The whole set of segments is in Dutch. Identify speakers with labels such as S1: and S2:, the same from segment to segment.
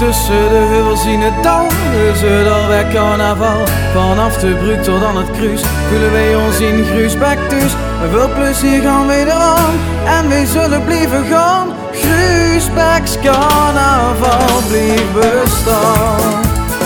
S1: Tussen de heuvels in het dal is het alweer carnaval. Vanaf de Brug tot aan het kruis voelen wij ons in Gruisbeek thuis. Met veel plezier gaan wij eraan en wij zullen blijven gaan. Gruisbeeks carnaval blijft bestaan.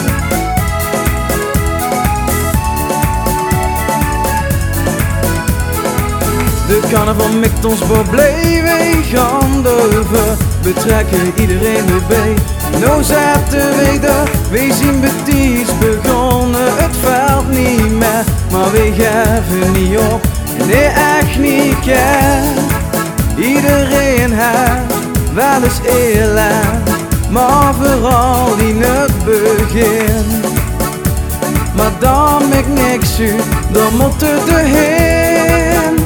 S1: De carnaval mikt ons blij, wij gaan durven betrekken iedereen erbij. Nou zetten wij wij zien betiets begonnen, het valt niet meer, maar wij geven niet op, nee echt niet keer. Iedereen heeft wel eens elend, maar vooral in het begin. Maar dan maakt niks uit, dan moet het erheen.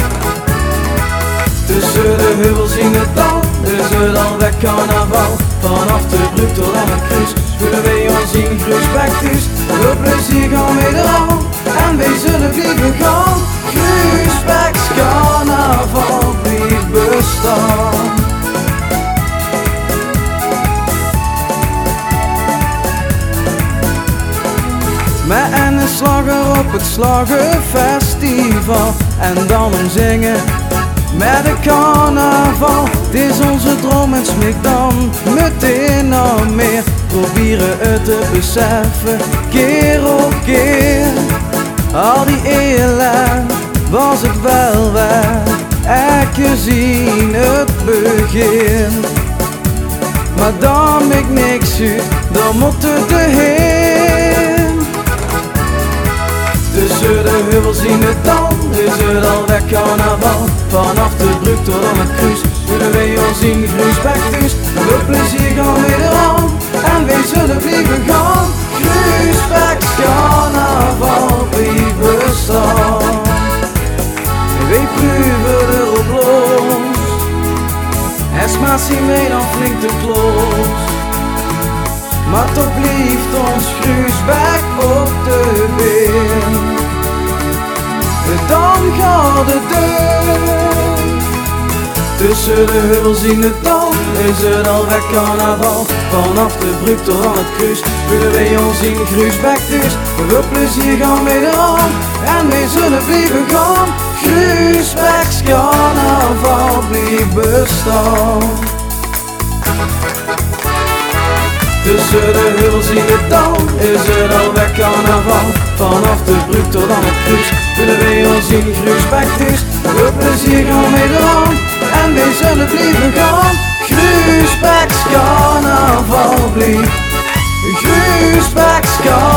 S1: Tussen de heuvels in het dal is het alweer carnaval. Vanaf de Brug tot aan het kruis voelen wij ons in Gruisbeek thuis. Veel plezier gaan wij eraan en wij zullen blijven gaan. Gruisbeeks carnaval blijft bestaan. Met een slager op het Slagerfestival en dan zingen met de carnaval. Het is onze droom en smik dan meteen al meer. Proberen het te beseffen, keer op keer. Al die ellende was het wel waard, echt gezien het begin. Maar dan maakt niks uit, dan moet het erheen. Tussen de heuvels in het dal is het alweer carnaval. Vanaf de Brug tot aan het kruis voelen wij ons in Gruisbeek thuis. Veel plezier gaan wij eraan en wij zullen blijven gaan. Gruisbeeks carnaval blijft bestaan. Wij proeven erop los, en smaakt zien wij dan flink te klos. Maar toch blijft ons Gruisbeek op de been. Dan gaat de deur. Tussen de heuvels in het dal is het alweer carnaval. Vanaf de Brug tot aan het kruis voelen wij ons in Gruisbeek thuis. Veel plezier gaan wij eraan en wij zullen blijven gaan. Gruisbeeks carnaval blijft bestaan. Tussen de heuvels in het dal is het alweer carnaval. Vanaf de Brug tot aan het kruis voelen wij ons in Gruisbeek thuis. Veel plezier gaan wij eraan en wij zullen blijven gaan. Gruisbeeks carnaval blijft. Gruisbeeks carnaval.